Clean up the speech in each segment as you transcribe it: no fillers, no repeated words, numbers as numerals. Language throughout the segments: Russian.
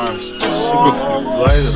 Спасибо, флиплайдер.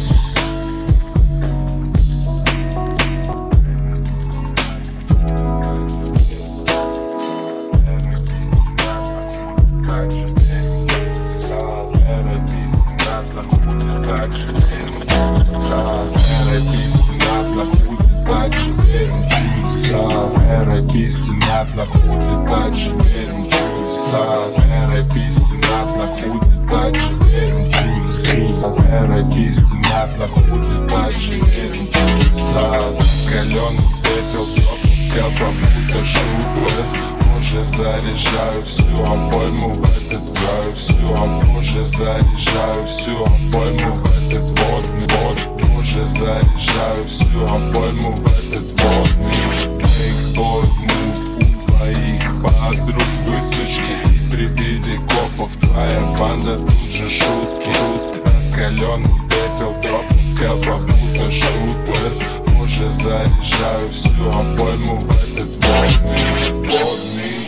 Находит дальше, верим в чудеса. Эра истина находит дальше, верим в чудеса. Эра истина находит дальше, верим в чудеса. Раскаленный пепел пропускал будто шутка. Позже заряжаю всю обойму в этот рай. Всю позже заряжаю всю обойму в этот водный. Позже заряжаю всю обойму в этот водный. Кейкбой твоих подруг высочки. И при виде копов твоя банда тут же шутки. Раскаленный пепел пропускал будто шутер. Позже заряжаю всю обойму в этот водный.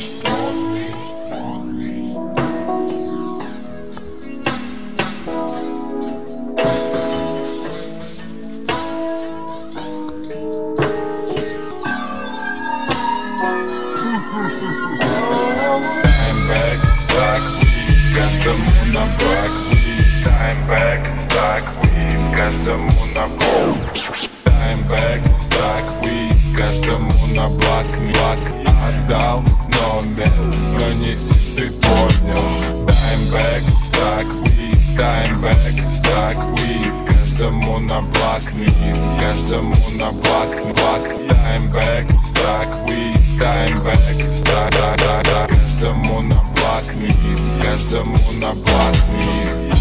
Таймбэк, стак, вип, каждому на брак. Таймбэк, стак, вип, каждому на брак. Таймбэк, стак, вип, каждому на блак. Отдал номер, но не си ты понял. Таймбэк, стак, вип, таймбэк, стак, вип, каждому на блак. Каждому на блак. Таймбэк, стак, вип, таймбэк, стак, каждому на блак, каждому на блак.